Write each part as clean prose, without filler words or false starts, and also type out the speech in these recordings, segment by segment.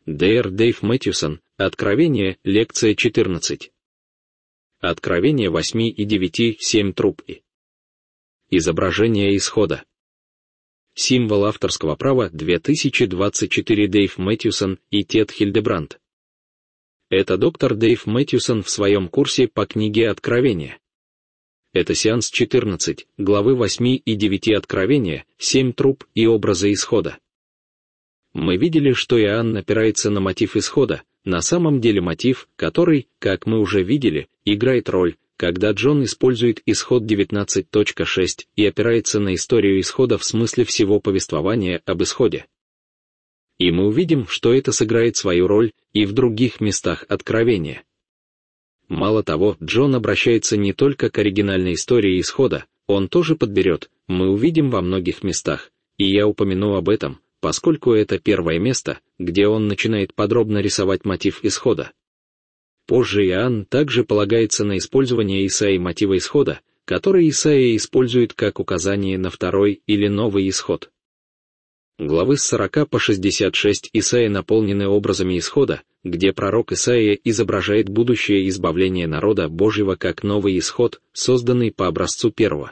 Д.Р. Дэйв Мэтьюсон, Откровение, лекция 14. Откровение 8 и 9, 7 труб и. Изображение исхода. Символ авторского права 2024 Дэйв Мэтьюсон и Тед Хильдебранд. Это доктор Дэйв Мэтьюсон в своем курсе по книге Откровения. Это сеанс 14, главы 8 и 9 Откровения, 7 труб и образы исхода. Мы видели, что Иоанн опирается на мотив исхода, на самом деле мотив, который, как мы уже видели, играет роль, когда Джон использует исход 19.6 и опирается на историю исхода в смысле всего повествования об исходе. И мы увидим, что это сыграет свою роль и в других местах Откровения. Мало того, Джон обращается не только к оригинальной истории исхода, он тоже подберет, мы увидим во многих местах, и я упомяну об этом, поскольку это первое место, где он начинает подробно рисовать мотив исхода. Позже Иоанн также полагается на использование Исаии мотива исхода, который Исаия использует как указание на второй или новый исход. Главы с 40 по 66 Исаия наполнены образами исхода, где пророк Исаия изображает будущее избавление народа Божьего как новый исход, созданный по образцу первого.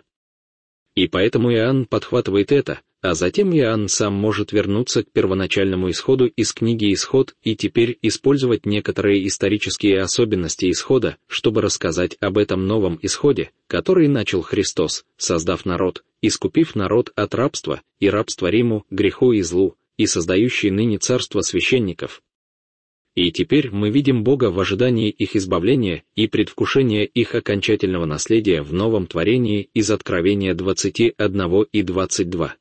И поэтому Иоанн подхватывает это, а затем Иоанн сам может вернуться к первоначальному исходу из книги «Исход» и теперь использовать некоторые исторические особенности исхода, чтобы рассказать об этом новом исходе, который начал Христос, создав народ, искупив народ от рабства и рабства Риму, греху и злу, и создающий ныне царство священников. И теперь мы видим Бога в ожидании их избавления и предвкушения их окончательного наследия в новом творении из Откровения 21 и 22.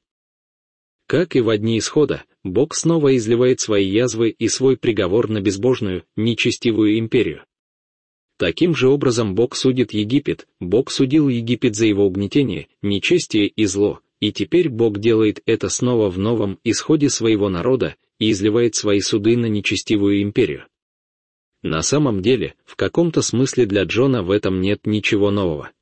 Как и в дни исхода, Бог снова изливает свои язвы и свой приговор на безбожную, нечестивую империю. Таким же образом Бог судит Египет, Бог судил Египет за его угнетение, нечестие и зло, и теперь Бог делает это снова в новом исходе своего народа и изливает свои суды на нечестивую империю. На самом деле, в каком-то смысле для Джона в этом нет ничего нового.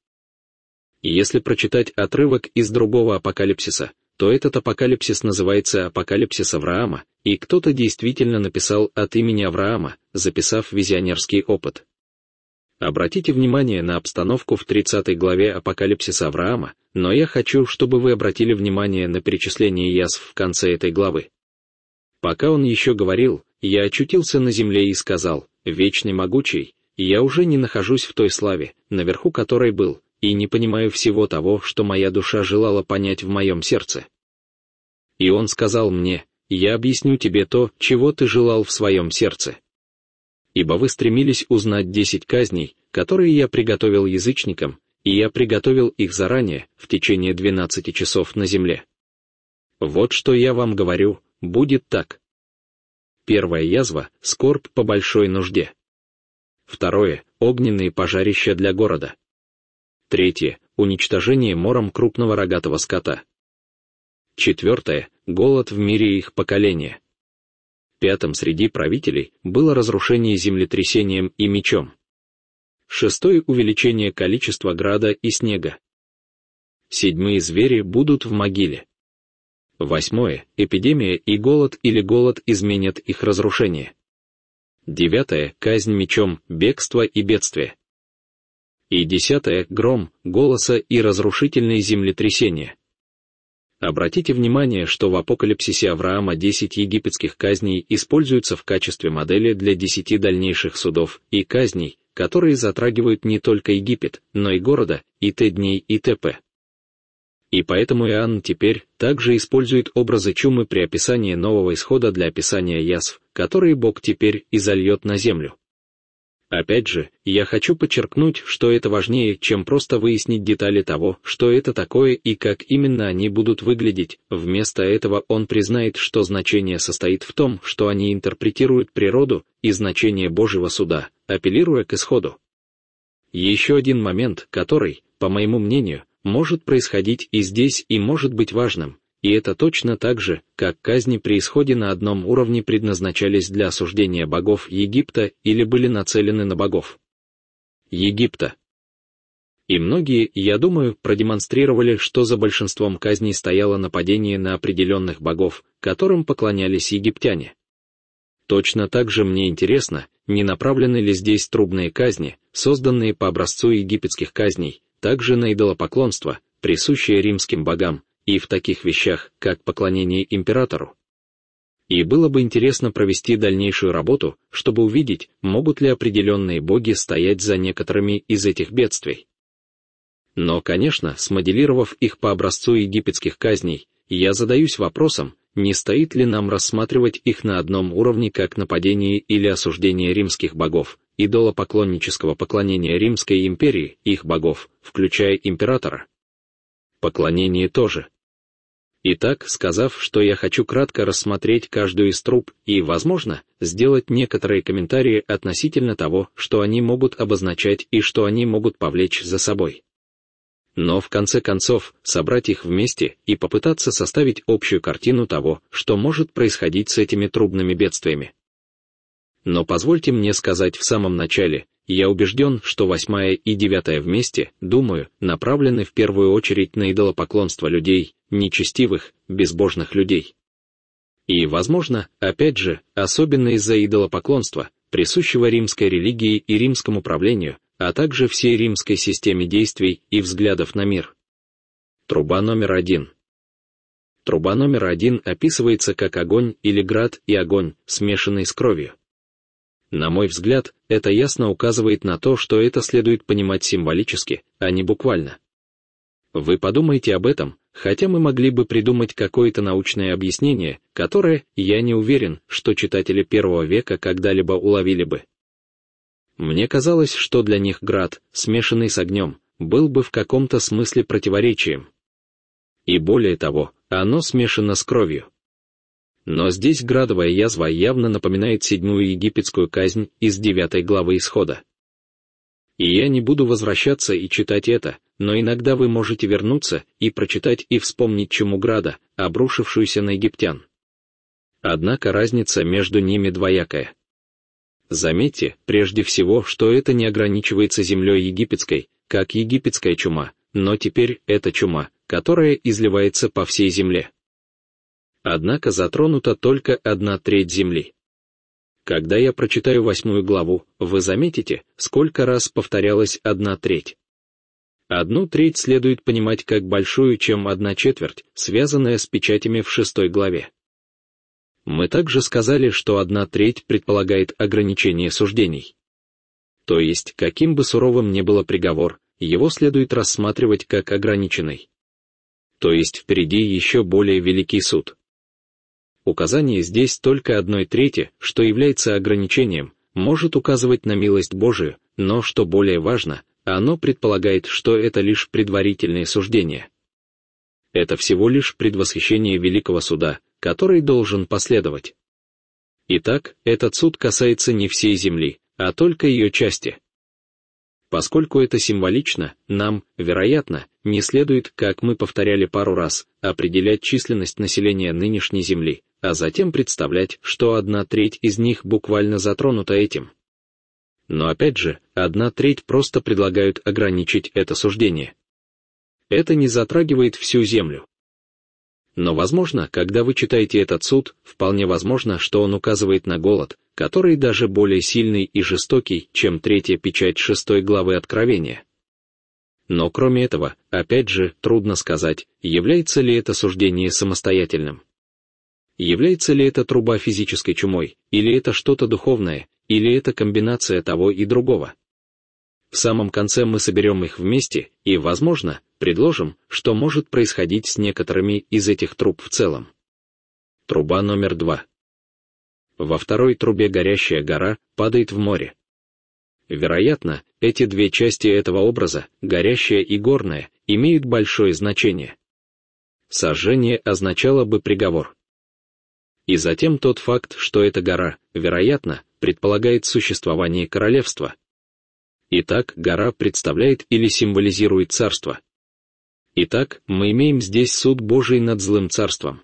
И если прочитать отрывок из другого апокалипсиса, то этот апокалипсис называется «Апокалипсис Авраама», и кто-то действительно написал от имени Авраама, записав визионерский опыт. Обратите внимание на обстановку в 30 главе Апокалипсиса Авраама, но я хочу, чтобы вы обратили внимание на перечисление язв в конце этой главы. Пока он еще говорил, я очутился на земле и сказал: «Вечный могучий, я уже не нахожусь в той славе, наверху которой был, и не понимаю всего того, что моя душа желала понять в моем сердце». И он сказал мне: «Я объясню тебе то, чего ты желал в своем сердце. Ибо вы стремились узнать 10 казней, которые я приготовил язычникам, и я приготовил их заранее, в течение 12 часов на земле. Вот что я вам говорю, будет так. Первая язва — скорбь по большой нужде. Второе — огненные пожарища для города. Третье — уничтожение мором крупного рогатого скота. Четвертое — голод в мире их поколения. Пятым среди правителей было разрушение землетрясением и мечом. Шестое — увеличение количества града и снега. Седьмые звери будут в могиле. Восьмое — эпидемия и голод или голод изменят их разрушение. Девятое — казнь мечом, бегство и бедствие. И 10 — гром, голоса и разрушительные землетрясения. Обратите внимание, что в апокалипсисе Авраама 10 египетских казней используются в качестве модели для 10 дальнейших судов и казней, которые затрагивают не только Египет, но и города, и т. дней и т.п. И поэтому Иоанн теперь также использует образы чумы при описании нового исхода для описания язв, которые Бог теперь изольет на землю. Опять же, я хочу подчеркнуть, что это важнее, чем просто выяснить детали того, что это такое и как именно они будут выглядеть. Вместо этого он признает, что значение состоит в том, что они интерпретируют природу и значение Божьего суда, апеллируя к исходу. Еще один момент, который, по моему мнению, может происходить и здесь и может быть важным, и это точно так же, как казни при исходе на одном уровне предназначались для осуждения богов Египта или были нацелены на богов Египта. И многие, я думаю, продемонстрировали, что за большинством казней стояло нападение на определенных богов, которым поклонялись египтяне. Точно так же мне интересно, не направлены ли здесь трубные казни, созданные по образцу египетских казней, также на идолопоклонство, присущее римским богам, и в таких вещах, как поклонение императору. И было бы интересно провести дальнейшую работу, чтобы увидеть, могут ли определенные боги стоять за некоторыми из этих бедствий. Но, конечно, смоделировав их по образцу египетских казней, я задаюсь вопросом, не стоит ли нам рассматривать их на одном уровне как нападение или осуждение римских богов, идолопоклоннического поклонения Римской империи, их богов, включая императора. Поклонение тоже. Итак, сказав, что я хочу кратко рассмотреть каждую из труб и, возможно, сделать некоторые комментарии относительно того, что они могут обозначать и что они могут повлечь за собой. Но в конце концов, собрать их вместе и попытаться составить общую картину того, что может происходить с этими трубными бедствиями. Но позвольте мне сказать в самом начале, я убежден, что 8 и 9 вместе, думаю, направлены в первую очередь на идолопоклонство людей, нечестивых, безбожных людей. И, возможно, опять же, особенно из-за идолопоклонства, присущего римской религии и римскому правлению, а также всей римской системе действий и взглядов на мир. Труба номер 1. Труба номер 1 описывается как огонь или град и огонь, смешанный с кровью. На мой взгляд, это ясно указывает на то, что это следует понимать символически, а не буквально. Вы подумайте об этом, хотя мы могли бы придумать какое-то научное объяснение, которое, я не уверен, что читатели первого века когда-либо уловили бы. Мне казалось, что для них град, смешанный с огнем, был бы в каком-то смысле противоречием. И более того, оно смешано с кровью. Но здесь градовая язва явно напоминает 7-ю египетскую казнь из 9 главы Исхода. И я не буду возвращаться и читать это, но иногда вы можете вернуться и прочитать и вспомнить чуму града, обрушившуюся на египтян. Однако разница между ними двоякая. Заметьте, прежде всего, что это не ограничивается землей египетской, как египетская чума, но теперь это чума, которая изливается по всей земле. Однако затронута только 1/3 земли. Когда я прочитаю 8 главу, вы заметите, сколько раз повторялась 1/3. 1/3 следует понимать как большую, чем 1/4, связанная с печатями в 6 главе. Мы также сказали, что 1/3 предполагает ограничение суждений. То есть, каким бы суровым ни был приговор, его следует рассматривать как ограниченный. То есть впереди еще более великий суд. Указание здесь только 1/3, что является ограничением, может указывать на милость Божию, но, что более важно, оно предполагает, что это лишь предварительные суждения. Это всего лишь предвосхищение великого суда, который должен последовать. Итак, этот суд касается не всей земли, а только ее части. Поскольку это символично, нам, вероятно, не следует, как мы повторяли пару раз, определять численность населения нынешней земли, а затем представлять, что 1/3 из них буквально затронута этим. Но опять же, 1/3 просто предлагают ограничить это суждение. Это не затрагивает всю землю. Но, возможно, когда вы читаете этот суд, вполне возможно, что он указывает на голод, который даже более сильный и жестокий, чем 3-я печать 6 главы Откровения. Но кроме этого, опять же, трудно сказать, является ли это суждение самостоятельным. Является ли это труба физической чумой, или это что-то духовное, или это комбинация того и другого. В самом конце мы соберем их вместе и, возможно, предложим, что может происходить с некоторыми из этих труб в целом. Труба номер 2. Во второй трубе горящая гора падает в море. Вероятно, эти две части этого образа, горящая и горная, имеют большое значение. Сожжение означало бы приговор. И затем тот факт, что эта гора, вероятно, предполагает существование королевства. Итак, гора представляет или символизирует царство. Итак, мы имеем здесь суд Божий над злым царством.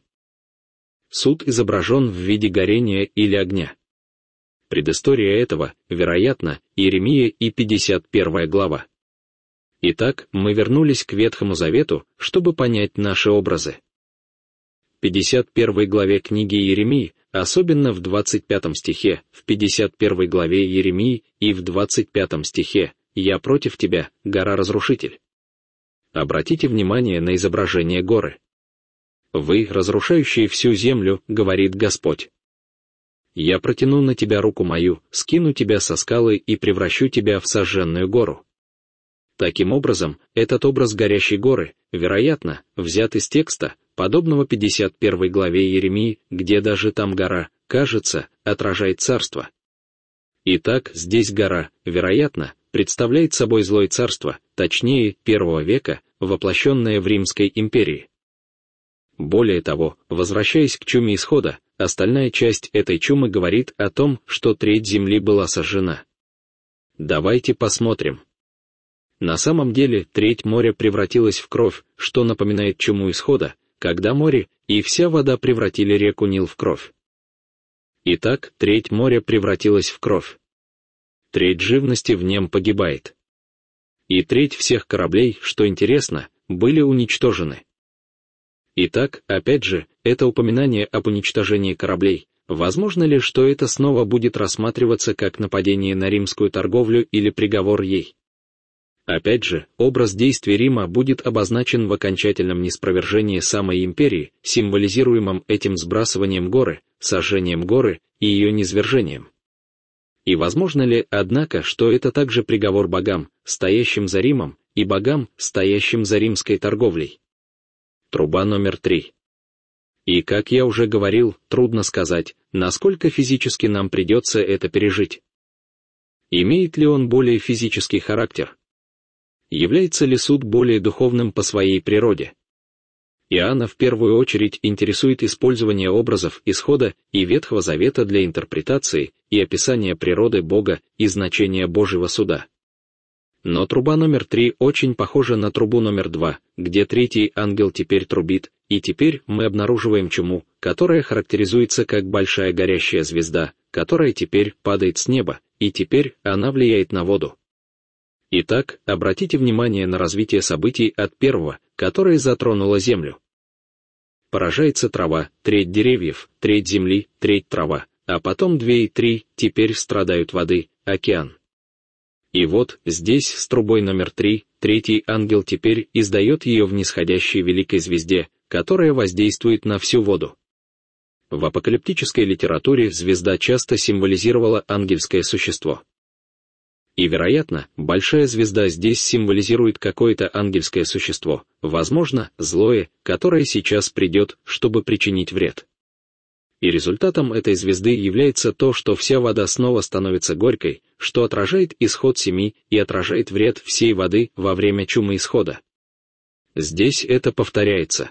Суд изображен в виде горения или огня. Предыстория этого, вероятно, Иеремия и 51 глава. Итак, мы вернулись к Ветхому Завету, чтобы понять наши образы. В 51 главе книги Иеремии особенно в 25 стихе, в 51 главе Иеремии и в 25 стихе «Я против тебя, гора-разрушитель». Обратите внимание на изображение горы. «Вы, разрушающие всю землю, — говорит Господь. Я протяну на тебя руку мою, скину тебя со скалы и превращу тебя в сожженную гору». Таким образом, этот образ горящей горы, вероятно, взят из текста, подобного 51 главе Иеремии, где даже там гора, кажется, отражает царство. Итак, здесь гора, вероятно, представляет собой злое царство, точнее, первого века, воплощенное в Римской империи. Более того, возвращаясь к чуме исхода, остальная часть этой чумы говорит о том, что треть земли была сожжена. Давайте посмотрим. На самом деле, треть моря превратилась в кровь, что напоминает чуму исхода, когда море и вся вода превратили реку Нил в кровь. Итак, треть моря превратилась в кровь. Треть живности в нем погибает. И треть всех кораблей, что интересно, были уничтожены. Итак, опять же, это упоминание об уничтожении кораблей. Возможно ли, что это снова будет рассматриваться как нападение на римскую торговлю или приговор ей? Опять же, образ действий Рима будет обозначен в окончательном ниспровержении самой империи, символизируемом этим сбрасыванием горы, сожжением горы и ее низвержением. И возможно ли, однако, что это также приговор богам, стоящим за Римом, и богам, стоящим за римской торговлей? Труба номер 3. И, как я уже говорил, трудно сказать, насколько физически нам придется это пережить. Имеет ли он более физический характер? Является ли суд более духовным по своей природе? Иоанна в первую очередь интересует использование образов Исхода и Ветхого Завета для интерпретации и описания природы Бога и значения Божьего суда. Но труба номер 3 очень похожа на трубу номер 2, где третий ангел теперь трубит, и теперь мы обнаруживаем чуму, которая характеризуется как большая горящая звезда, которая теперь падает с неба, и теперь она влияет на воду. Итак, обратите внимание на развитие событий от первого, которое затронуло землю. Поражается трава, треть деревьев, треть земли, треть трава, а потом 2 и 3, теперь страдают воды, океан. И вот, здесь, с трубой номер 3, третий ангел теперь издает ее в нисходящей великой звезде, которая воздействует на всю воду. В апокалиптической литературе звезда часто символизировала ангельское существо. И, вероятно, большая звезда здесь символизирует какое-то ангельское существо, возможно, злое, которое сейчас придет, чтобы причинить вред. И результатом этой звезды является то, что вся вода снова становится горькой, что отражает исход 7 и отражает вред всей воды во время чумы исхода. Здесь это повторяется.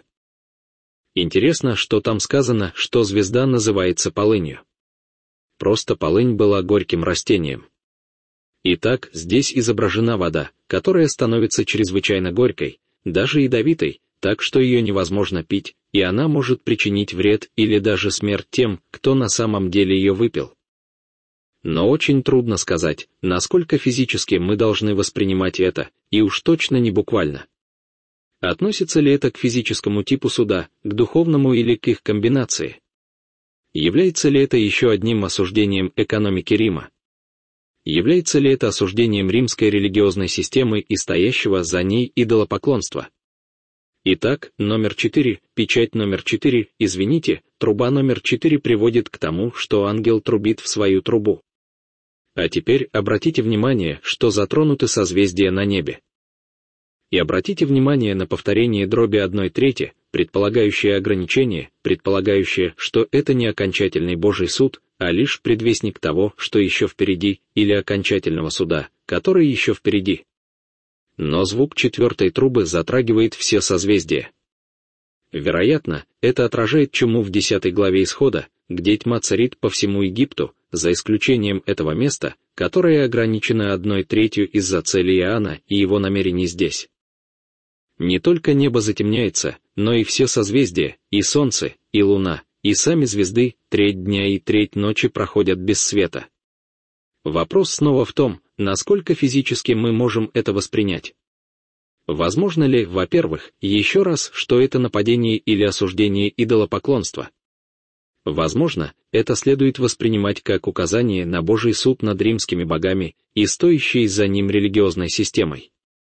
Интересно, что там сказано, что звезда называется полынью. Просто полынь была горьким растением. Итак, здесь изображена вода, которая становится чрезвычайно горькой, даже ядовитой, так что ее невозможно пить, и она может причинить вред или даже смерть тем, кто на самом деле ее выпил. Но очень трудно сказать, насколько физически мы должны воспринимать это, и уж точно не буквально. Относится ли это к физическому типу суда, к духовному или к их комбинации? Является ли это еще одним осуждением экономики Рима? Является ли это осуждением римской религиозной системы и стоящего за ней идолопоклонства? Итак, номер 4, печать номер 4, труба номер 4 приводит к тому, что ангел трубит в свою трубу. А теперь обратите внимание, что затронуты созвездия на небе. И обратите внимание на повторение дроби 1/3, предполагающее ограничение, предполагающее, что это не окончательный Божий суд, а лишь предвестник того, что еще впереди, или окончательного суда, который еще впереди. Но звук 4-й трубы затрагивает все созвездия. Вероятно, это отражает чуму в 10 главе Исхода, где тьма царит по всему Египту, за исключением этого места, которое ограничено 1/3 из-за цели Иоанна и его намерений здесь. Не только небо затемняется, но и все созвездия, и солнце, и луна, и сами звезды, треть дня и треть ночи проходят без света. Вопрос снова в том, насколько физически мы можем это воспринять. Возможно ли, во-первых, еще раз, что это нападение или осуждение идолопоклонства? Возможно, это следует воспринимать как указание на Божий суд над римскими богами и стоящей за ним религиозной системой.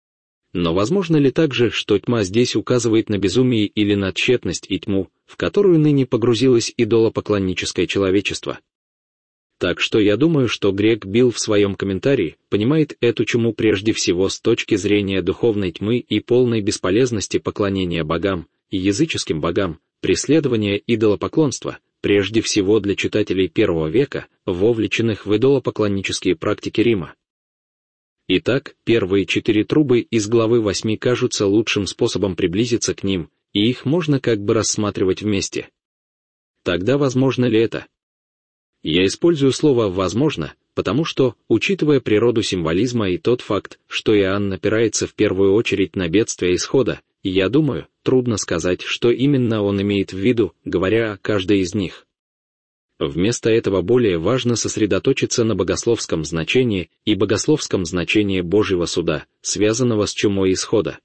Но возможно ли также, что тьма здесь указывает на безумие или на тщетность и тьму, в которую ныне погрузилось идолопоклонническое человечество? Так что я думаю, что Грег Билл в своем комментарии понимает эту чуму прежде всего с точки зрения духовной тьмы и полной бесполезности поклонения богам и языческим богам, преследования идолопоклонства, прежде всего для читателей первого века, вовлеченных в идолопоклоннические практики Рима. Итак, первые 4 трубы из главы 8 кажутся лучшим способом приблизиться к ним, и их можно как бы рассматривать вместе. Тогда возможно ли это? Я использую слово «возможно», потому что, учитывая природу символизма и тот факт, что Иоанн опирается в первую очередь на бедствие исхода, я думаю, трудно сказать, что именно он имеет в виду, говоря о каждой из них. Вместо этого более важно сосредоточиться на богословском значении и богословском значении Божьего суда, связанного с чумой исхода.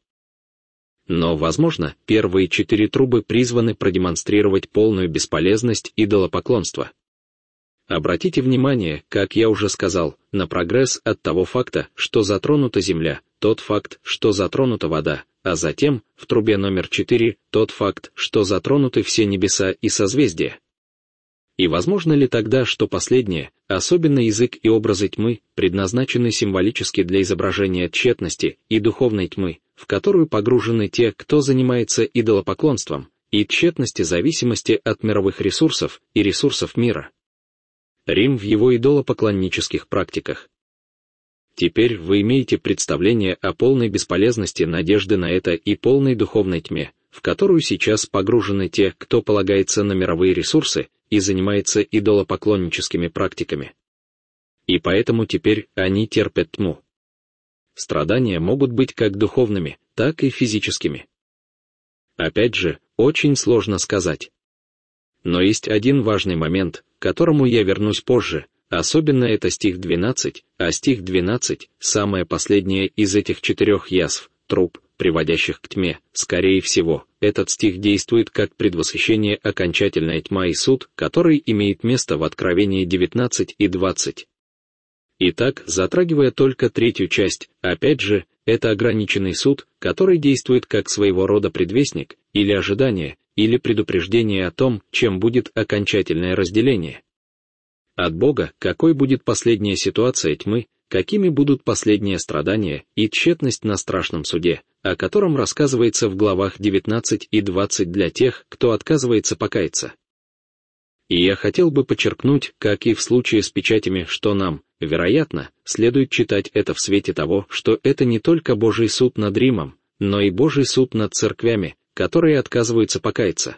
Но, возможно, первые 4 трубы призваны продемонстрировать полную бесполезность идолопоклонства. Обратите внимание, как я уже сказал, на прогресс от того факта, что затронута земля, тот факт, что затронута вода, а затем, в трубе номер 4, тот факт, что затронуты все небеса и созвездия. И возможно ли тогда, что последнее, особенно язык и образы тьмы, предназначены символически для изображения тщетности и духовной тьмы, в которую погружены те, кто занимается идолопоклонством, и тщетности зависимости от мировых ресурсов и ресурсов мира? Рим в его идолопоклоннических практиках. Теперь вы имеете представление о полной бесполезности надежды на это и полной духовной тьме, в которую сейчас погружены те, кто полагается на мировые ресурсы и занимается идолопоклонническими практиками. И поэтому теперь они терпят тьму. Страдания могут быть как духовными, так и физическими. Опять же, очень сложно сказать. Но есть один важный момент, к которому я вернусь позже, особенно это стих 12, а стих 12, самое последнее из этих 4 язв, труб, приводящих к тьме, скорее всего, этот стих действует как предвосхищение окончательная тьма и суд, который имеет место в Откровении 19 и 20. Итак, затрагивая только 3-ю часть, опять же, это ограниченный суд, который действует как своего рода предвестник, или ожидание, или предупреждение о том, чем будет окончательное разделение. От Бога, какой будет последняя ситуация тьмы, какими будут последние страдания и тщетность на страшном суде, о котором рассказывается в главах 19 и 20 для тех, кто отказывается покаяться. И я хотел бы подчеркнуть, как и в случае с печатями, что нам, вероятно, следует читать это в свете того, что это не только Божий суд над Римом, но и Божий суд над церквями, которые отказываются покаяться.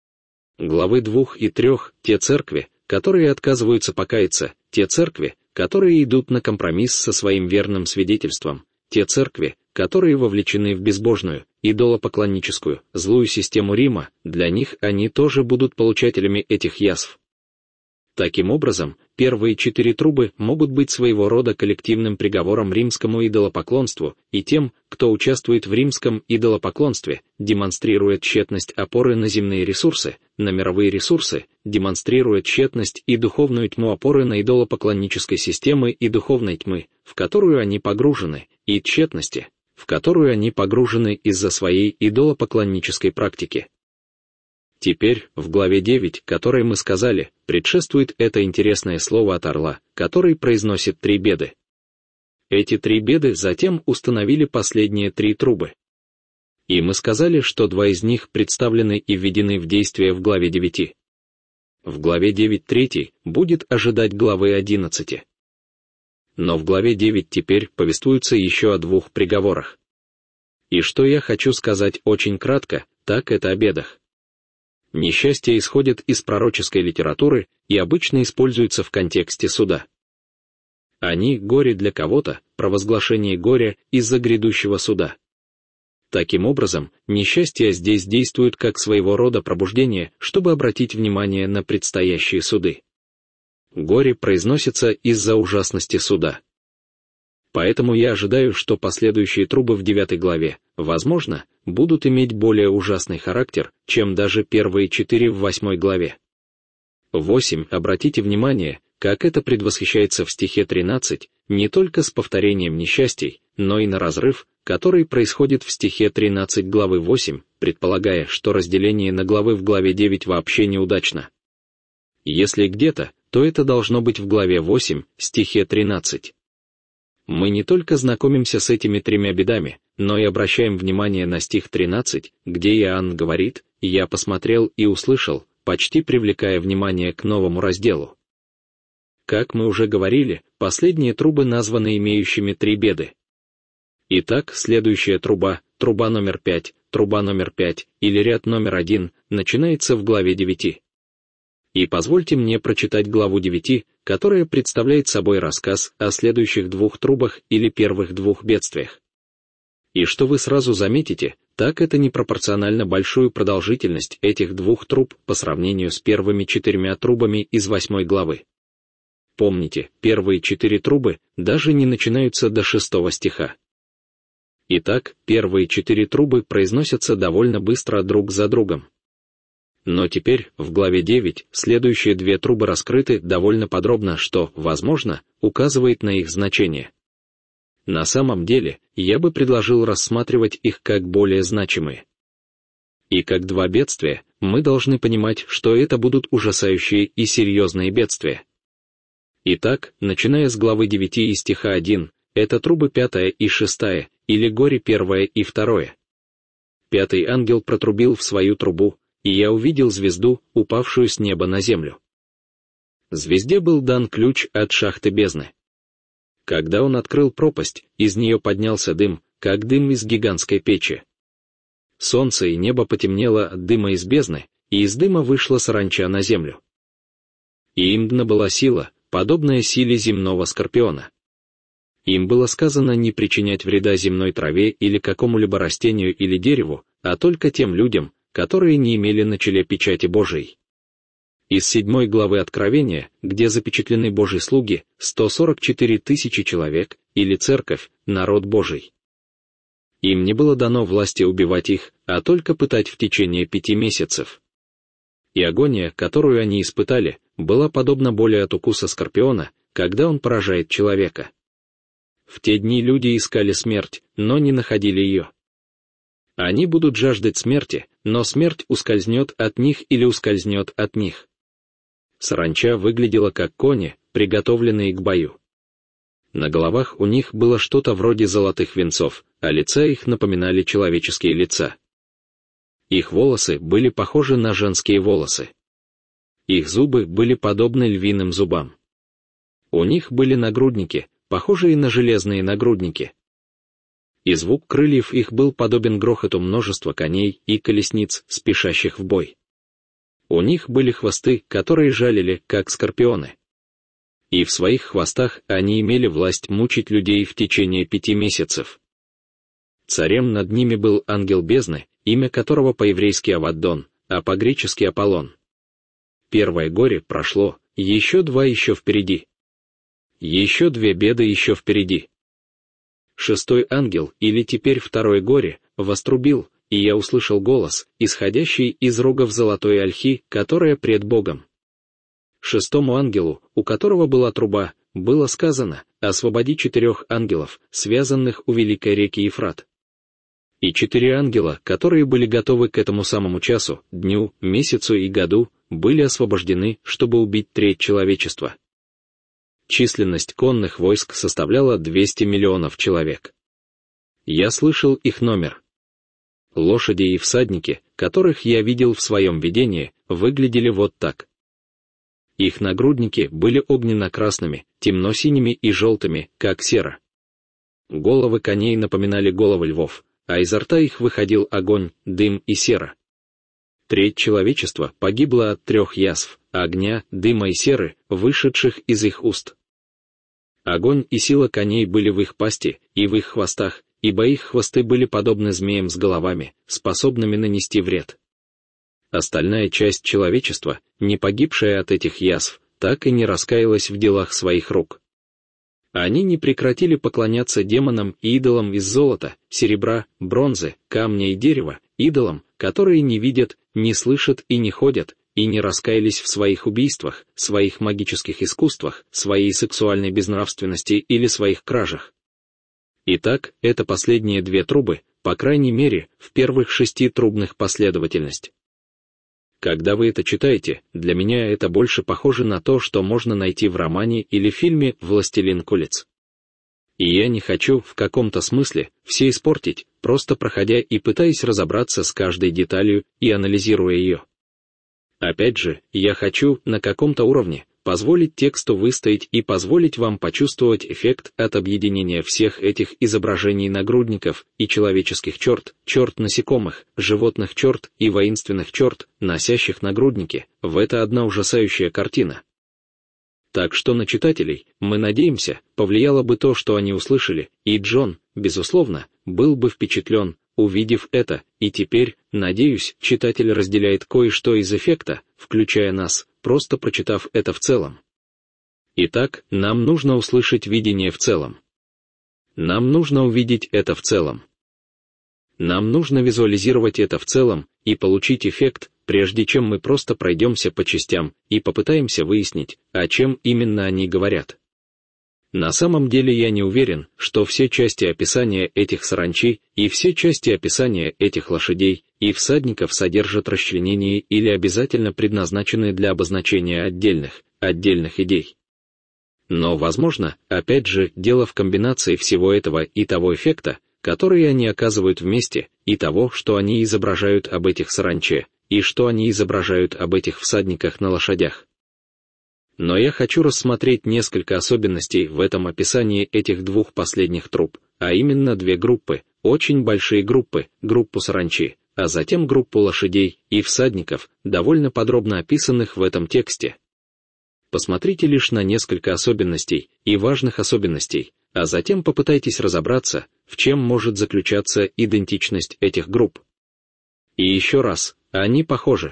Главы 2 и 3 — те церкви, которые отказываются покаяться, те церкви, которые идут на компромисс со своим верным свидетельством, те церкви, которые вовлечены в безбожную, идолопоклонническую, злую систему Рима, для них они тоже будут получателями этих язв. Таким образом, первые 4 трубы могут быть своего рода коллективным приговором римскому идолопоклонству и тем, кто участвует в римском идолопоклонстве, демонстрируя тщетность опоры на земные ресурсы, на мировые ресурсы, демонстрируя тщетность и духовную тьму опоры на идолопоклоннической системы и духовной тьмы, в которую они погружены, и тщетности, в которую они погружены из-за своей идолопоклоннической практики. Теперь, в главе 9, которой мы сказали, предшествует это интересное слово от орла, который произносит 3 беды. Эти 3 беды затем установили последние 3 трубы. И мы сказали, что 2 из них представлены и введены в действие в главе 9. В главе 9:3 будет ожидать главы 11. Но в главе 9 теперь повествуется еще о 2 приговорах. И что я хочу сказать очень кратко, так это о бедах. Несчастья исходят из пророческой литературы и обычно используются в контексте суда. Они — горе для кого-то, провозглашение горя из-за грядущего суда. Таким образом, несчастья здесь действуют как своего рода пробуждение, чтобы обратить внимание на предстоящие суды. Горе произносится из-за ужасности суда. Поэтому я ожидаю, что последующие трубы в 9 главе, возможно, будут иметь более ужасный характер, чем даже первые 4 в 8 главе. 8. Обратите внимание, как это предвосхищается в стихе 13, не только с повторением несчастий, но и на разрыв, который происходит в стихе 13 главы 8, предполагая, что разделение на главы в главе 9 вообще неудачно. Если где-то, то это должно быть в главе 8, стихе 13. Мы не только знакомимся с этими тремя бедами, но и обращаем внимание на стих 13, где Иоанн говорит: «Я посмотрел и услышал», почти привлекая внимание к новому разделу. Как мы уже говорили, последние трубы названы имеющими три беды. Итак, следующая труба, труба номер 5 или ряд номер 1, начинается в главе 9. И позвольте мне прочитать главу 9, которая представляет собой рассказ о следующих двух трубах или первых двух бедствиях. И что вы сразу заметите, так это непропорционально большую продолжительность этих двух труб по сравнению с первыми 4 трубами из 8 главы. Помните, первые 4 трубы даже не начинаются до 6 стиха. Итак, первые 4 трубы произносятся довольно быстро друг за другом. Но теперь, в главе 9, следующие 2 трубы раскрыты довольно подробно, что, возможно, указывает на их значение. На самом деле, я бы предложил рассматривать их как более значимые. И как 2 бедствия, мы должны понимать, что это будут ужасающие и серьезные бедствия. Итак, начиная с главы 9 и стиха 1, это трубы 5 и 6, или горе 1 и 2. 5-й ангел протрубил в свою трубу, и я увидел звезду, упавшую с неба на землю. Звезде был дан ключ от шахты бездны. Когда он открыл пропасть, из нее поднялся дым, как дым из гигантской печи. Солнце и небо потемнело от дыма из бездны, и из дыма вышла саранча на землю. И им дана была сила, подобная силе земного скорпиона. Им было сказано не причинять вреда земной траве или какому-либо растению или дереву, а только тем людям, которые не имели на челе печати Божией. Из 7 главы Откровения, где запечатлены Божьи слуги, 144 тысячи человек, или церковь, народ Божий. Им не было дано власти убивать их, а только пытать в течение 5 месяцев. И агония, которую они испытали, была подобна боли от укуса скорпиона, когда он поражает человека. В те дни люди искали смерть, но не находили ее. Они будут жаждать смерти, но смерть ускользнет от них или ускользнет от них. Саранча выглядела как кони, приготовленные к бою. На головах у них было что-то вроде золотых венцов, а лица их напоминали человеческие лица. Их волосы были похожи на женские волосы. Их зубы были подобны львиным зубам. У них были нагрудники, похожие на железные нагрудники. И звук крыльев их был подобен грохоту множества коней и колесниц, спешащих в бой. У них были хвосты, которые жалили, как скорпионы. И в своих хвостах они имели власть мучить людей в течение 5 месяцев. Царем над ними был ангел бездны, имя которого по-еврейски Аваддон, а по-гречески Аполлон. Первое горе прошло, еще 2 еще впереди. Еще 2 беды еще впереди. 6-й ангел, или теперь 2 горе, вострубил, и я услышал голос, исходящий из рогов золотой ольхи, которая пред Богом. 6-му ангелу, у которого была труба, было сказано: «Освободи 4 ангелов, связанных у великой реки Ефрат». И 4 ангела, которые были готовы к этому самому часу, дню, месяцу и году, были освобождены, чтобы убить треть человечества. Численность конных войск составляла 200 миллионов человек. Я слышал их номер. Лошади и всадники, которых я видел в своем видении, выглядели вот так. Их нагрудники были огненно-красными, темно-синими и желтыми, как сера. Головы коней напоминали головы львов, а изо рта их выходил огонь, дым и сера. Треть человечества погибла от 3 язв, огня, дыма и серы, вышедших из их уст. Огонь и сила коней были в их пасти и в их хвостах, ибо их хвосты были подобны змеям с головами, способными нанести вред. Остальная часть человечества, не погибшая от этих язв, так и не раскаялась в делах своих рук. Они не прекратили поклоняться демонам и идолам из золота, серебра, бронзы, камня и дерева, идолам, которые не видят, не слышат и не ходят, и не раскаялись в своих убийствах, своих магических искусствах, своей сексуальной безнравственности или своих кражах. Итак, это последние две трубы, по крайней мере, в первых 6 трубных последовательность. Когда вы это читаете, для меня это больше похоже на то, что можно найти в романе или фильме «Властелин колец». И я не хочу, в каком-то смысле, все испортить, просто проходя и пытаясь разобраться с каждой деталью и анализируя ее. Опять же, я хочу, на каком-то уровне, позволить тексту выстоять и позволить вам почувствовать эффект от объединения всех этих изображений нагрудников и человеческих черт насекомых, животных черт и воинственных черт, носящих нагрудники, в это одна ужасающая картина. Так что на читателей, мы надеемся, повлияло бы то, что они услышали, и Джон, безусловно, был бы впечатлен, увидев это, и теперь, надеюсь, читатель разделяет кое-что из эффекта, включая нас, просто прочитав это в целом. Итак, нам нужно услышать видение в целом. Нам нужно увидеть это в целом. Нам нужно визуализировать это в целом и получить эффект, прежде чем мы просто пройдемся по частям и попытаемся выяснить, о чем именно они говорят. На самом деле я не уверен, что все части описания этих саранчи и все части описания этих лошадей и всадников содержат расчленение или обязательно предназначены для обозначения отдельных идей. Но, возможно, опять же, дело в комбинации всего этого и того эффекта, который они оказывают вместе, и того, что они изображают об этих саранче, и что они изображают об этих всадниках на лошадях. Но я хочу рассмотреть несколько особенностей в этом описании этих двух последних труб, а именно 2 группы, очень большие группы, группу саранчи, а затем группу лошадей и всадников, довольно подробно описанных в этом тексте. Посмотрите лишь на несколько особенностей и важных особенностей, а затем попытайтесь разобраться, в чем может заключаться идентичность этих групп. И еще раз, они похожи.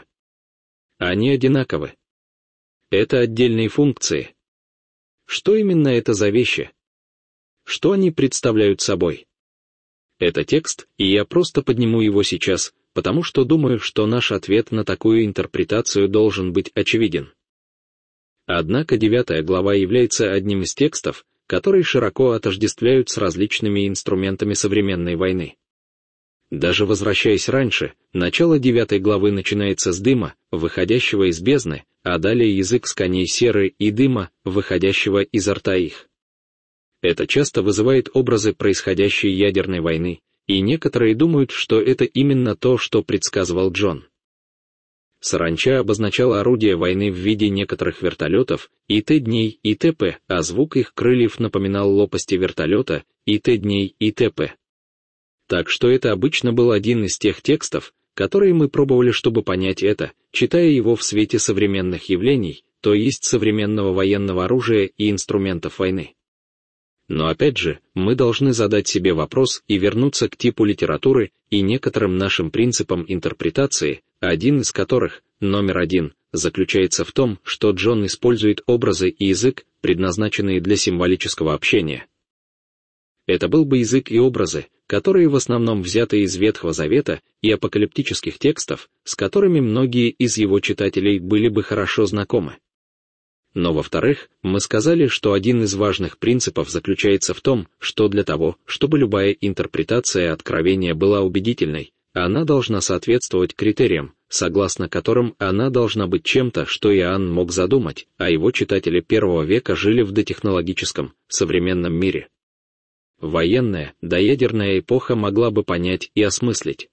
Они одинаковы. Это отдельные функции. Что именно это за вещи? Что они представляют собой? Это текст, и я просто подниму его сейчас, потому что думаю, что наш ответ на такую интерпретацию должен быть очевиден. Однако 9 глава является одним из текстов, которые широко отождествляют с различными инструментами современной войны. Даже возвращаясь раньше, начало 9 главы начинается с дыма, выходящего из бездны, а далее язык с коней серы и дыма, выходящего изо рта их. Это часто вызывает образы происходящей ядерной войны, и некоторые думают, что это именно то, что предсказывал Джон. Саранча обозначала орудие войны в виде некоторых вертолетов, и Т-дней, и т.п., а звук их крыльев напоминал лопасти вертолета, и Т-дней, и т.п. Так что это обычно был один из тех текстов, которые мы пробовали, чтобы понять это, читая его в свете современных явлений, то есть современного военного оружия и инструментов войны. Но опять же, мы должны задать себе вопрос и вернуться к типу литературы и некоторым нашим принципам интерпретации, один из которых, номер 1, заключается в том, что Джон использует образы и язык, предназначенные для символического общения. Это был бы язык и образы, которые в основном взяты из Ветхого Завета и апокалиптических текстов, с которыми многие из его читателей были бы хорошо знакомы. Но во-вторых, мы сказали, что один из важных принципов заключается в том, что для того, чтобы любая интерпретация откровения была убедительной, она должна соответствовать критериям, согласно которым она должна быть чем-то, что Иоанн мог задумать, а его читатели первого века жили в дотехнологическом, современном мире. Военная, доядерная эпоха могла бы понять и осмыслить.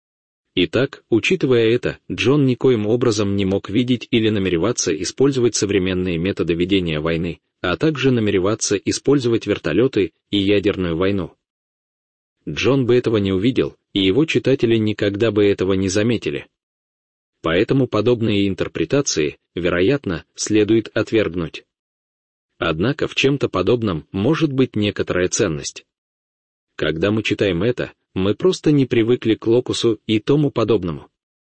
Итак, учитывая это, Джон никоим образом не мог видеть или намереваться использовать современные методы ведения войны, а также намереваться использовать вертолеты и ядерную войну. Джон бы этого не увидел, и его читатели никогда бы этого не заметили. Поэтому подобные интерпретации, вероятно, следует отвергнуть. Однако в чем-то подобном может быть некоторая ценность. Когда мы читаем это, мы просто не привыкли к локусу и тому подобному.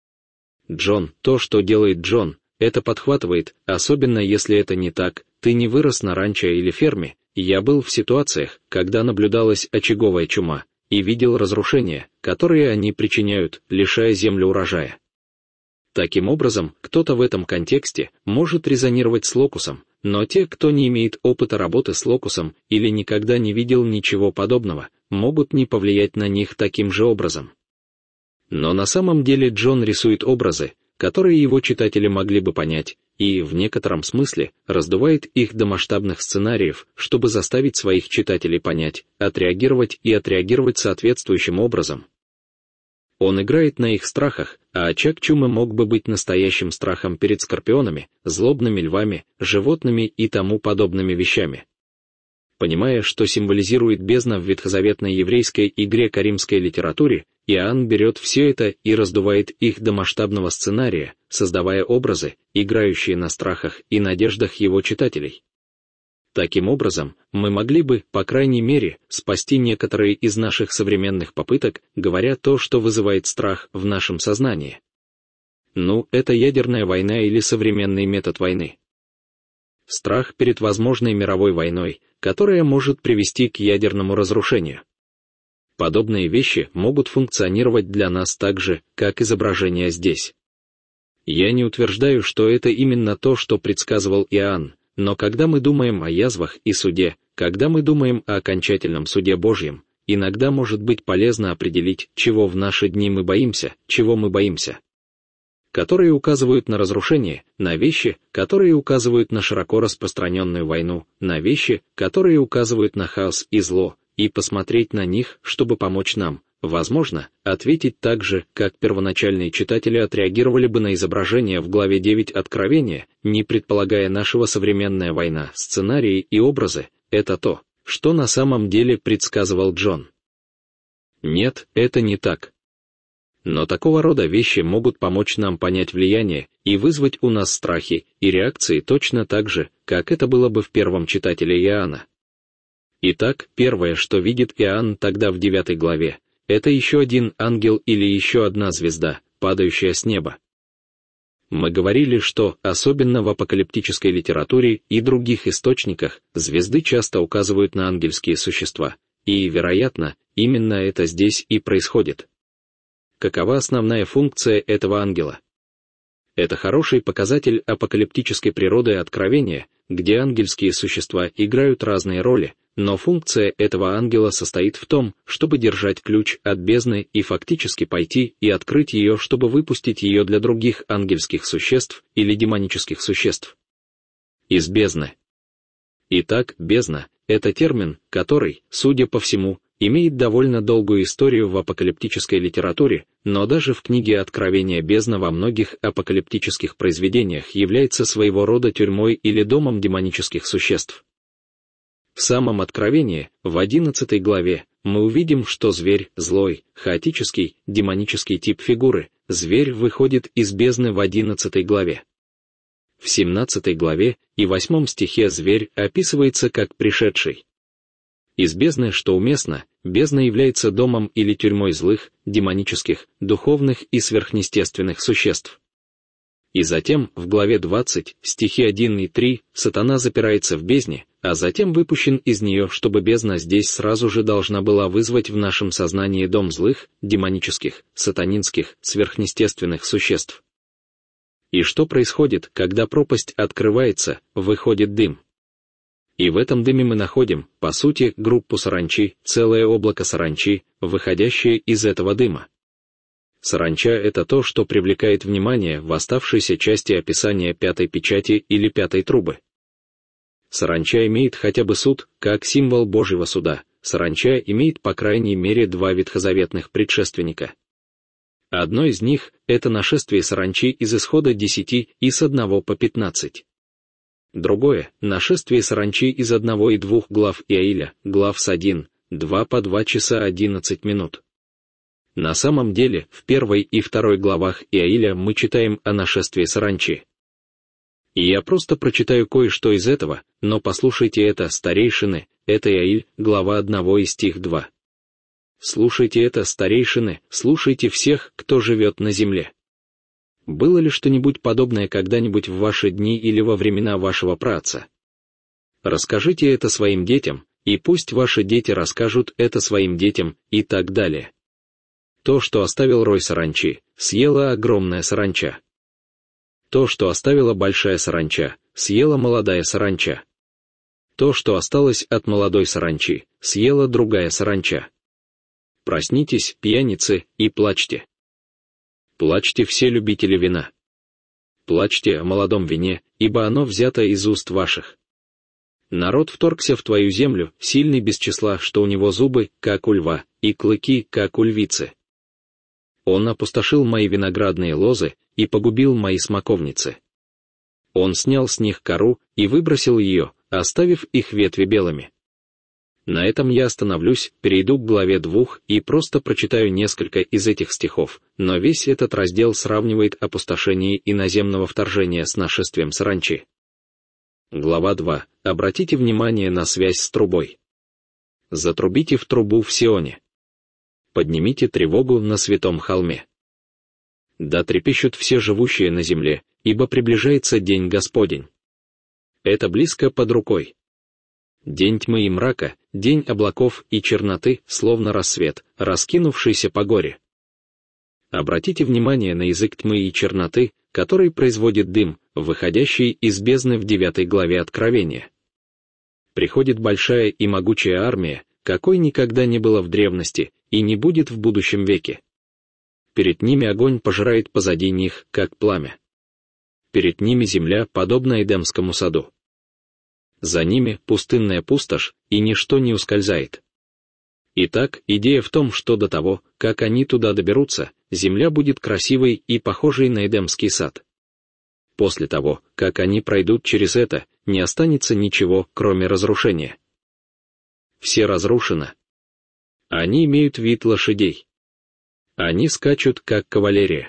Джон, то, что делает Джон, это подхватывает, особенно если это не так, ты не вырос на ранчо или ферме, я был в ситуациях, когда наблюдалась очаговая чума, и видел разрушения, которые они причиняют, лишая землю урожая. Таким образом, кто-то в этом контексте может резонировать с локусом, но те, кто не имеет опыта работы с локусом или никогда не видел ничего подобного, могут не повлиять на них таким же образом. Но на самом деле Джон рисует образы, которые его читатели могли бы понять, и, в некотором смысле, раздувает их до масштабных сценариев, чтобы заставить своих читателей понять, отреагировать соответствующим образом. Он играет на их страхах, а очаг чумы мог бы быть настоящим страхом перед скорпионами, злобными львами, животными и тому подобными вещами. Понимая, что символизирует бездна в ветхозаветной еврейской и греко-римской литературе, Иоанн берет все это и раздувает их до масштабного сценария, создавая образы, играющие на страхах и надеждах его читателей. Таким образом, мы могли бы, по крайней мере, спасти некоторые из наших современных попыток, говоря то, что вызывает страх в нашем сознании. Ну, это ядерная война или современный метод войны. Страх перед возможной мировой войной, которая может привести к ядерному разрушению. Подобные вещи могут функционировать для нас так же, как изображение здесь. Я не утверждаю, что это именно то, что предсказывал Иоанн, но когда мы думаем о язвах и суде, когда мы думаем о окончательном суде Божьем, иногда может быть полезно определить, чего в наши дни мы боимся, которые указывают на разрушение, на вещи, которые указывают на широко распространенную войну, на вещи, которые указывают на хаос и зло, и посмотреть на них, чтобы помочь нам, возможно, ответить так же, как первоначальные читатели отреагировали бы на изображение в главе 9 Откровения, не предполагая нашего современная война, сценарии и образы, это то, что на самом деле предсказывал Джон. Нет, это не так. Но такого рода вещи могут помочь нам понять влияние и вызвать у нас страхи и реакции точно так же, как это было бы в первом читателе Иоанна. Итак, первое, что видит Иоанн тогда в 9 главе, это еще один ангел или еще одна звезда, падающая с неба. Мы говорили, что, особенно в апокалиптической литературе и других источниках, звезды часто указывают на ангельские существа, и, вероятно, именно это здесь и происходит. Какова основная функция этого ангела? Это хороший показатель апокалиптической природы откровения, где ангельские существа играют разные роли, но функция этого ангела состоит в том, чтобы держать ключ от бездны и фактически пойти и открыть ее, чтобы выпустить ее для других ангельских существ или демонических существ. Из бездны. Итак, бездна — это термин, который, судя по всему, имеет довольно долгую историю в апокалиптической литературе, но даже в книге Откровения бездна во многих апокалиптических произведениях является своего рода тюрьмой или домом демонических существ. В самом Откровении, в 11 главе, мы увидим, что зверь, злой, хаотический, демонический тип фигуры, зверь выходит из бездны в 11 главе. В 17 главе и 8 стихе зверь описывается как пришедший из бездны, что уместно, бездна является домом или тюрьмой злых, демонических, духовных и сверхъестественных существ. И затем, в главе 20, стихи 1 и 3, сатана запирается в бездне, а затем выпущен из нее, чтобы бездна здесь сразу же должна была вызвать в нашем сознании дом злых, демонических, сатанинских, сверхъестественных существ. И что происходит, когда пропасть открывается, выходит дым? И в этом дыме мы находим, по сути, группу саранчи, целое облако саранчи, выходящее из этого дыма. Саранча — это то, что привлекает внимание в оставшейся части описания пятой печати или пятой трубы. Саранча имеет хотя бы суд, как символ Божьего суда, саранча имеет по крайней мере 2 ветхозаветных предшественника. Одно из них — это нашествие саранчи из Исхода 10 и с 1 по 15. Другое — нашествие саранчи из 1 и 2 глав Иаиля, глав с 1, 2 по 2 часа 11 минут. На самом деле, в 1 и 2 главах Иаиля мы читаем о нашествии саранчи. И я просто прочитаю кое-что из этого, но послушайте это, старейшины, это Иаиль, глава 1 и стих 2. Слушайте это, старейшины, слушайте всех, кто живет на земле. Было ли что-нибудь подобное когда-нибудь в ваши дни или во времена вашего праотца? Расскажите это своим детям, и пусть ваши дети расскажут это своим детям, и так далее. То, что оставил рой саранчи, съела огромная саранча. То, что оставила большая саранча, съела молодая саранча. То, что осталось от молодой саранчи, съела другая саранча. Проснитесь, пьяницы, и плачьте. Плачьте все любители вина. Плачьте о молодом вине, ибо оно взято из уст ваших. Народ вторгся в твою землю, сильный без числа, что у него зубы, как у льва, и клыки, как у львицы. Он опустошил мои виноградные лозы и погубил мои смоковницы. Он снял с них кору и выбросил ее, оставив их ветви белыми. На этом я остановлюсь, перейду к главе 2 и просто прочитаю несколько из этих стихов, но весь этот раздел сравнивает опустошение иноземного вторжения с нашествием саранчи. Глава 2. Обратите внимание на связь с трубой. Затрубите в трубу в Сионе. Поднимите тревогу на святом холме. Да трепещут все живущие на земле, ибо приближается день Господень. Это близко под рукой. День тьмы и мрака, день облаков и черноты, словно рассвет, раскинувшийся по горе. Обратите внимание на язык тьмы и черноты, который производит дым, выходящий из бездны в 9 главе Откровения. Приходит большая и могучая армия, какой никогда не было в древности и не будет в будущем веке. Перед ними огонь пожирает позади них, как пламя. Перед ними земля, подобна Эдемскому саду. За ними пустынная пустошь, и ничто не ускользает. Итак, идея в том, что до того, как они туда доберутся, земля будет красивой и похожей на Эдемский сад. После того, как они пройдут через это, не останется ничего, кроме разрушения. Все разрушено. Они имеют вид лошадей. Они скачут, как кавалерия.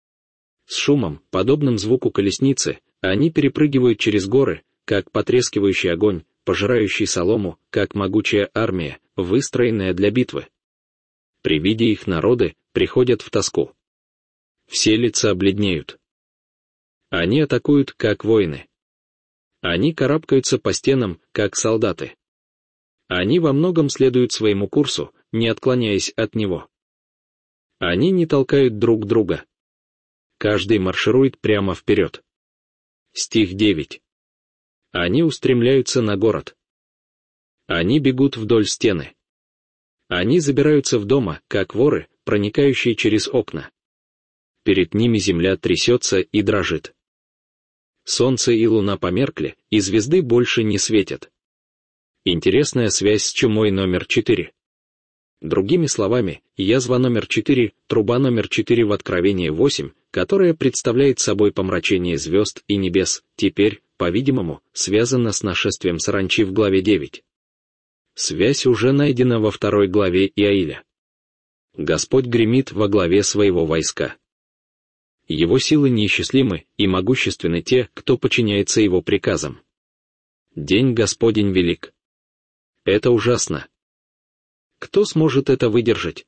С шумом, подобным звуку колесницы, они перепрыгивают через горы, как потрескивающий огонь, пожирающий солому, как могучая армия, выстроенная для битвы. При виде их народы приходят в тоску. Все лица бледнеют. Они атакуют, как воины. Они карабкаются по стенам, как солдаты. Они во многом следуют своему курсу, не отклоняясь от него. Они не толкают друг друга. Каждый марширует прямо вперед. Стих 9. Они устремляются на город. Они бегут вдоль стены. Они забираются в дома, как воры, проникающие через окна. Перед ними земля трясется и дрожит. Солнце и луна померкли, и звезды больше не светят. Интересная связь с чумой номер 4. Другими словами, язва номер 4, труба номер 4 в Откровении 8, которая представляет собой помрачение звезд и небес, теперь, по-видимому, связана с нашествием саранчи в главе 9. Связь уже найдена во 2 главе Иаиля. Господь гремит во главе своего войска. Его силы неисчислимы и могущественны те, кто подчиняется его приказам. День Господень велик. Это ужасно. Кто сможет это выдержать?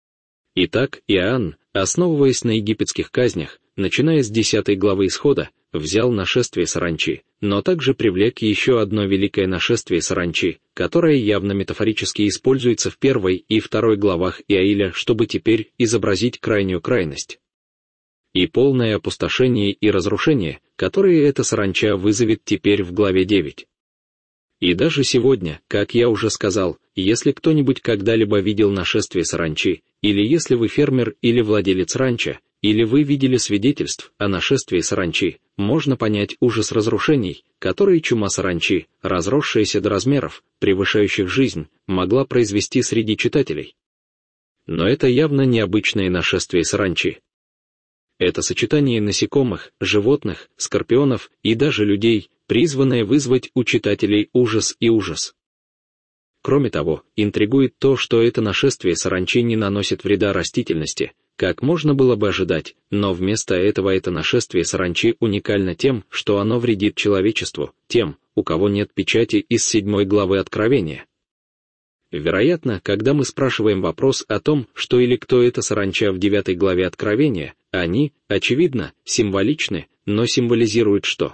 Итак, Иоанн, основываясь на египетских казнях, начиная с 10 главы Исхода, взял нашествие саранчи, но также привлек еще одно великое нашествие саранчи, которое явно метафорически используется в 1 и 2 главах Иаиля, чтобы теперь изобразить крайнюю крайность. И полное опустошение и разрушение, которые эта саранча вызовет теперь в главе 9. И даже сегодня, как я уже сказал, если кто-нибудь когда-либо видел нашествие саранчи, или если вы фермер или владелец ранчо, или вы видели свидетельств о нашествии саранчи, можно понять ужас разрушений, которые чума саранчи, разросшаяся до размеров, превышающих жизнь, могла произвести среди читателей. Но это явно необычное нашествие саранчи. Это сочетание насекомых, животных, скорпионов и даже людей, призванное вызвать у читателей ужас и ужас. Кроме того, интригует то, что это нашествие саранчи не наносит вреда растительности, как можно было бы ожидать, но вместо этого это нашествие саранчи уникально тем, что оно вредит человечеству, тем, у кого нет печати из 7 главы Откровения. Вероятно, когда мы спрашиваем вопрос о том, что или кто это саранча в 9 главе Откровения, они, очевидно, символичны, но символизируют что?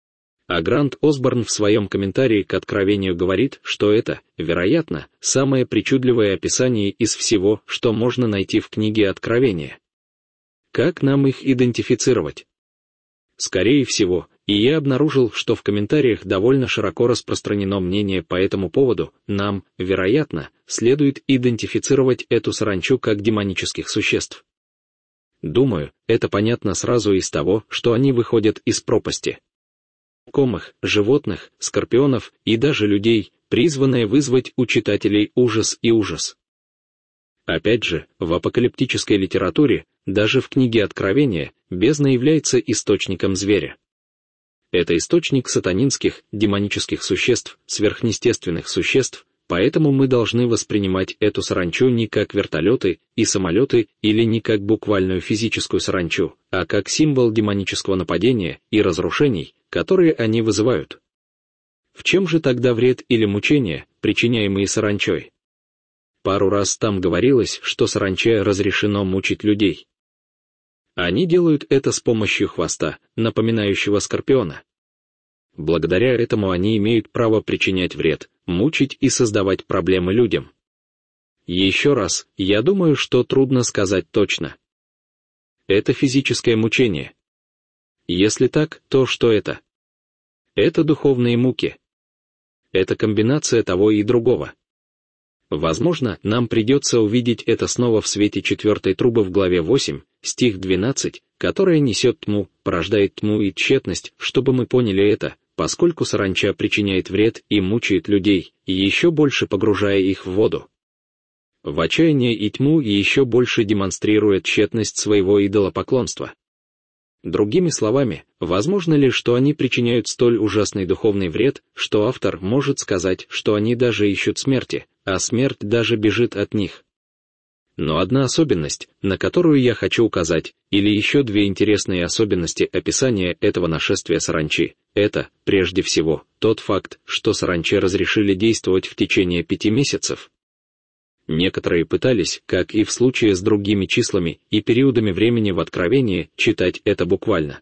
А Грант Осборн в своем комментарии к Откровению говорит, что это, вероятно, самое причудливое описание из всего, что можно найти в книге Откровения. Как нам их идентифицировать? скорее всего, и я обнаружил, что в комментариях довольно широко распространено мнение по этому поводу, нам, вероятно, следует идентифицировать эту саранчу как демонических существ. Думаю, это понятно сразу из того, что они выходят из пропасти. Насекомых, животных, скорпионов и даже людей, призванные вызвать у читателей ужас и ужас. Опять же, в апокалиптической литературе, даже в книге Откровения, бездна является источником зверя. Это источник сатанинских, демонических существ, сверхъестественных существ, поэтому мы должны воспринимать эту саранчу не как вертолеты и самолеты или не как буквальную физическую саранчу, а как символ демонического нападения и разрушений, которые они вызывают. В чем же тогда вред или мучения, причиняемые саранчой? Пару раз там говорилось, что саранче разрешено мучить людей. Они делают это с помощью хвоста, напоминающего скорпиона. Благодаря этому они имеют право причинять вред, мучить и создавать проблемы людям. Еще раз, я думаю, что трудно сказать точно. Это физическое мучение. Если так, то что это? Это духовные муки. Это комбинация того и другого. Возможно, нам придется увидеть это снова в свете 4 трубы в главе 8, стих 12, которая несет тьму, порождает тьму и тщетность, чтобы мы поняли это, поскольку саранча причиняет вред и мучает людей, и еще больше погружая их в воду. В отчаяние и тьму и еще больше демонстрирует тщетность своего идолопоклонства. Другими словами, возможно ли, что они причиняют столь ужасный духовный вред, что автор может сказать, что они даже ищут смерти, а смерть даже бежит от них? Но одна особенность, на которую я хочу указать, или еще две интересные особенности описания этого нашествия саранчи, это, прежде всего, тот факт, что саранче разрешили действовать в течение 5 месяцев. Некоторые пытались, как и в случае с другими числами и периодами времени в Откровении, читать это буквально.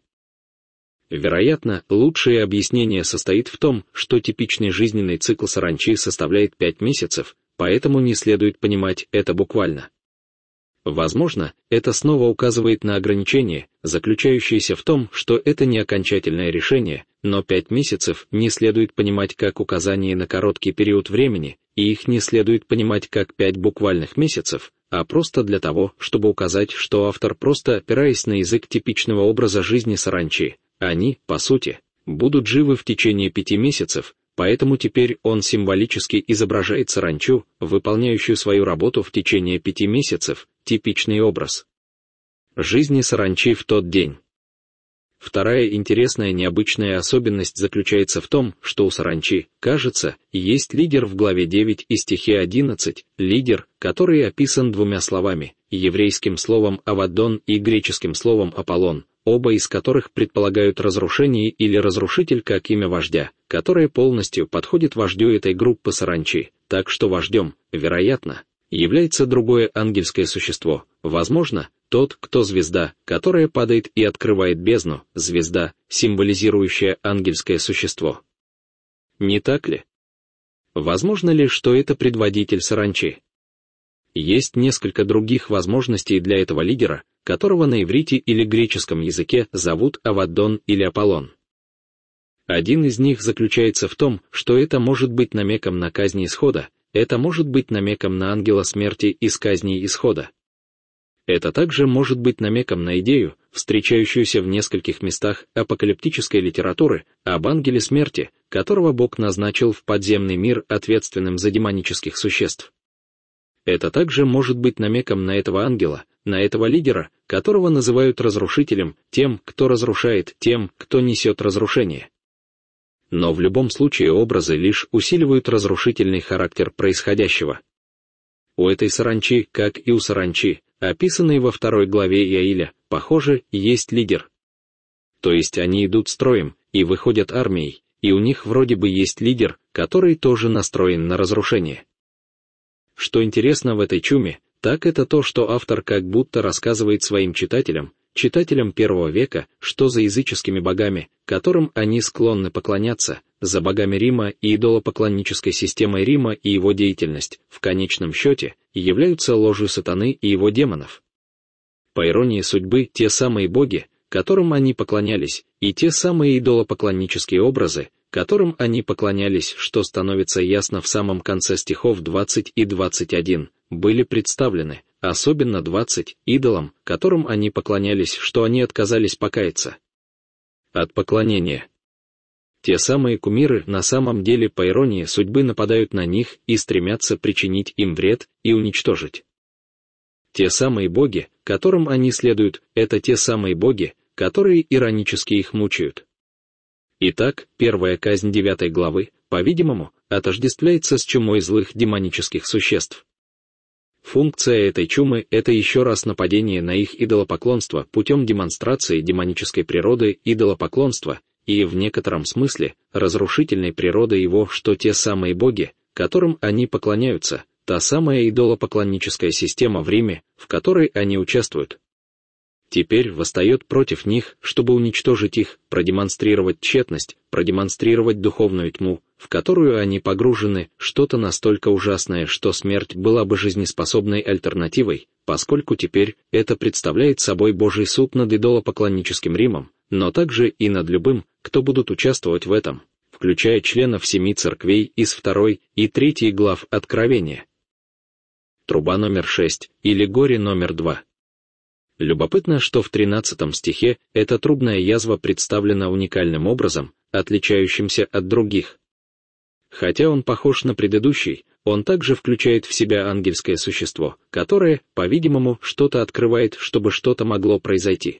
Вероятно, лучшее объяснение состоит в том, что типичный жизненный цикл саранчи составляет 5 месяцев, поэтому не следует понимать это буквально. Возможно, это снова указывает на ограничение, заключающееся в том, что это не окончательное решение, но 5 месяцев не следует понимать как указание на короткий период времени, и их не следует понимать как 5 буквальных месяцев, а просто для того, чтобы указать, что автор, просто опираясь на язык типичного образа жизни саранчи, они, по сути, будут живы в течение 5 месяцев, поэтому теперь он символически изображает саранчу, выполняющую свою работу в течение 5 месяцев, типичный образ жизни саранчи в тот день. Вторая интересная необычная особенность заключается в том, что у саранчи, кажется, есть лидер в главе 9 и стихе 11, лидер, который описан 2 словами, еврейским словом «аваддон» и греческим словом «аполлон», оба из которых предполагают разрушение или разрушитель как имя вождя, которое полностью подходит вождю этой группы саранчи, так что вождем, вероятно, является другое ангельское существо, возможно, тот, кто звезда, которая падает и открывает бездну, звезда, символизирующая ангельское существо. Не так ли? Возможно ли, что это предводитель саранчи? Есть несколько других возможностей для этого лидера, которого на иврите или греческом языке зовут Аваддон или Аполлон. Один из них заключается в том, что это может быть намеком на казни Исхода, это может быть намеком на ангела смерти из казни Исхода. Это также может быть намеком на идею, встречающуюся в нескольких местах апокалиптической литературы, об ангеле смерти, которого Бог назначил в подземный мир ответственным за демонических существ. Это также может быть намеком на этого ангела, на этого лидера, которого называют разрушителем, тем, кто разрушает, тем, кто несет разрушение. Но в любом случае образы лишь усиливают разрушительный характер происходящего. У этой саранчи, как и у саранчи, описанной во 2 главе Иаиля, похоже, есть лидер. То есть они идут строем и выходят армией, и у них вроде бы есть лидер, который тоже настроен на разрушение. Что интересно в этой чуме, так это то, что автор как будто рассказывает своим читателям 1 века, что за языческими богами, которым они склонны поклоняться, за богами Рима и идолопоклоннической системой Рима и его деятельность, в конечном счете, являются ложью сатаны и его демонов. По иронии судьбы, те самые боги, которым они поклонялись, и те самые идолопоклоннические образы, которым они поклонялись, что становится ясно в самом конце стихов 20 и 21, были представлены, особенно 20, идолам, которым они поклонялись, что они отказались покаяться от поклонения. Те самые кумиры на самом деле, по иронии судьбы, нападают на них и стремятся причинить им вред и уничтожить. Те самые боги, которым они следуют, это те самые боги, которые иронически их мучают. Итак, первая казнь 9 главы, по-видимому, отождествляется с чумой злых демонических существ. Функция этой чумы — это еще раз нападение на их идолопоклонство путем демонстрации демонической природы идолопоклонства и, в некотором смысле, разрушительной природы его, что те самые боги, которым они поклоняются, та самая идолопоклонническая система в Риме, в которой они участвуют, теперь восстает против них, чтобы уничтожить их, продемонстрировать тщетность, продемонстрировать духовную тьму, в которую они погружены, что-то настолько ужасное, что смерть была бы жизнеспособной альтернативой, поскольку теперь это представляет собой Божий суд над идолопоклонническим Римом, но также и над любым, кто будут участвовать в этом, включая членов 7 церквей из 2 и 3 глав Откровения. Труба номер 6, или горе номер 2. Любопытно, что в 13 стихе эта трубная язва представлена уникальным образом, отличающимся от других. Хотя он похож на предыдущий, он также включает в себя ангельское существо, которое, по-видимому, что-то открывает, чтобы что-то могло произойти.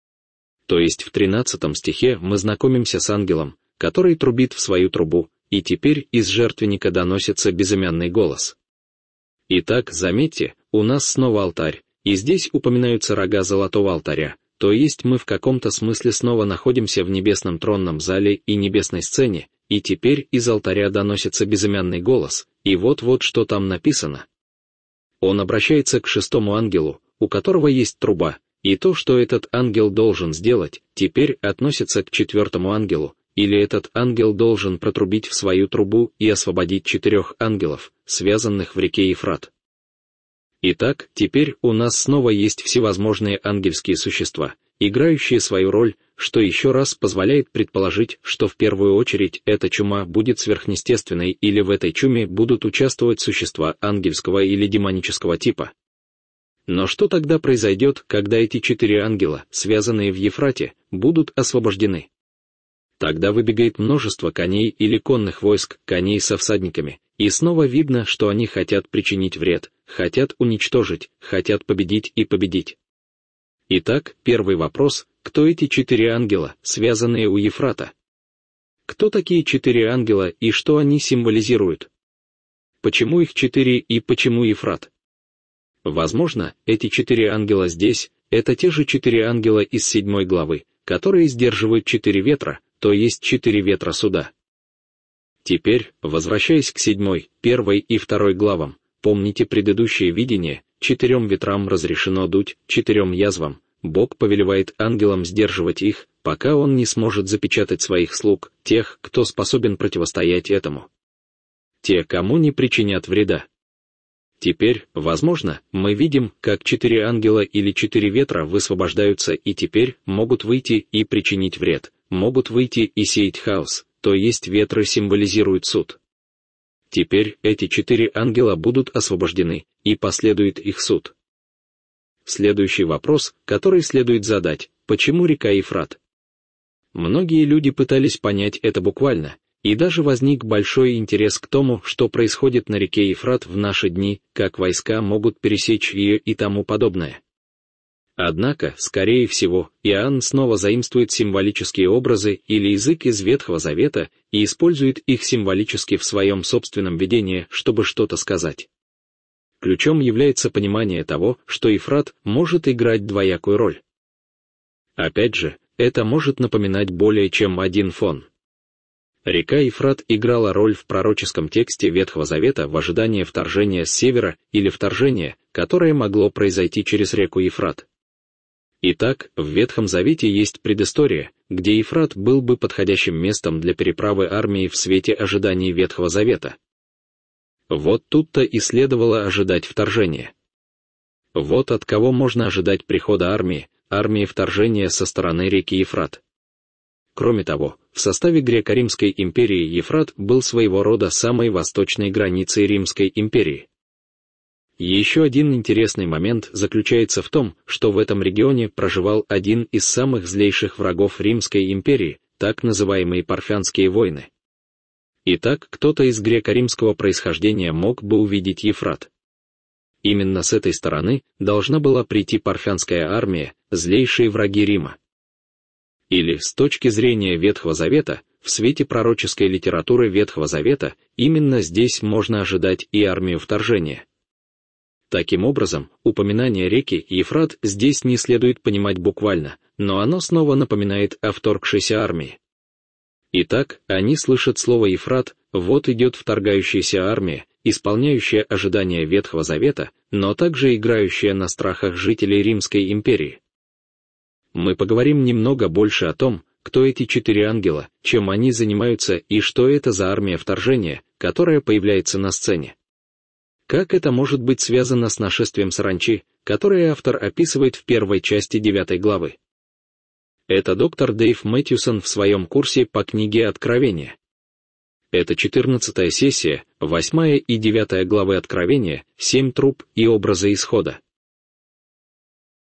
То есть в 13 стихе мы знакомимся с ангелом, который трубит в свою трубу, и теперь из жертвенника доносится безымянный голос. Итак, заметьте, у нас снова алтарь, и здесь упоминаются рога золотого алтаря, то есть мы в каком-то смысле снова находимся в небесном тронном зале и небесной сцене, и теперь из алтаря доносится безымянный голос, и вот что там написано. Он обращается к 6-му ангелу, у которого есть труба, и то, что этот ангел должен сделать, теперь относится к 4-му ангелу, или этот ангел должен протрубить в свою трубу и освободить 4 ангелов, связанных в реке Ефрат. Итак, теперь у нас снова есть всевозможные ангельские существа, играющие свою роль, что еще раз позволяет предположить, что в первую очередь эта чума будет сверхъестественной или в этой чуме будут участвовать существа ангельского или демонического типа. Но что тогда произойдет, когда эти 4 ангела, связанные в Ефрате, будут освобождены? Тогда выбегает множество коней или конных войск, коней со всадниками, и снова видно, что они хотят причинить вред, хотят уничтожить, хотят победить и победить. Итак, первый вопрос: кто эти 4 ангела, связанные у Ефрата? Кто такие 4 ангела и что они символизируют? Почему их 4 и почему Ефрат? Возможно, эти 4 ангела здесь — это те же 4 ангела из 7 главы, которые сдерживают 4 ветра, то есть 4 ветра суда. Теперь, возвращаясь к 7, 1 и 2 главам, помните предыдущее видение: 4 ветрам разрешено дуть, 4 язвам, Бог повелевает ангелам сдерживать их, пока он не сможет запечатать своих слуг, тех, кто способен противостоять этому. Те, кому не причинят вреда. Теперь, возможно, мы видим, как 4 ангела или 4 ветра высвобождаются и теперь могут выйти и причинить вред, могут выйти и сеять хаос, то есть ветры символизируют суд. Теперь эти 4 ангела будут освобождены, и последует их суд. Следующий вопрос, который следует задать: почему река Ефрат? Многие люди пытались понять это буквально, и даже возник большой интерес к тому, что происходит на реке Ефрат в наши дни, как войска могут пересечь ее и тому подобное. Однако, скорее всего, Иоанн снова заимствует символические образы или язык из Ветхого Завета и использует их символически в своем собственном видении, чтобы что-то сказать. Ключом является понимание того, что Ефрат может играть двоякую роль. Опять же, это может напоминать более чем один фон. Река Ефрат играла роль в пророческом тексте Ветхого Завета в ожидании вторжения с севера или вторжения, которое могло произойти через реку Ефрат. Итак, в Ветхом Завете есть предыстория, где Ефрат был бы подходящим местом для переправы армии в свете ожиданий Ветхого Завета. Вот тут-то и следовало ожидать вторжения. Вот от кого можно ожидать прихода армии, армии вторжения со стороны реки Ефрат. Кроме того, в составе Греко-Римской империи Ефрат был своего рода самой восточной границей Римской империи. Еще один интересный момент заключается в том, что в этом регионе проживал один из самых злейших врагов Римской империи, так называемые Парфянские войны. Итак, кто-то из греко-римского происхождения мог бы увидеть Ефрат. Именно с этой стороны должна была прийти Парфянская армия, злейшие враги Рима. Или, с точки зрения Ветхого Завета, в свете пророческой литературы Ветхого Завета, именно здесь можно ожидать и армию вторжения. Таким образом, упоминание реки Ефрат здесь не следует понимать буквально, но оно снова напоминает о вторгшейся армии. Итак, они слышат слово «Ефрат», вот идет вторгающаяся армия, исполняющая ожидания Ветхого Завета, но также играющая на страхах жителей Римской империи. Мы поговорим немного больше о том, кто эти 4 ангела, чем они занимаются и что это за армия вторжения, которая появляется на сцене. Как это может быть связано с нашествием саранчи, которое автор описывает в первой части 9 главы? Это доктор Дэйв Мэтьюсон в своем курсе по книге Откровения. Это 14-я сессия, 8 и 9 главы Откровения, 7 труб и образы исхода.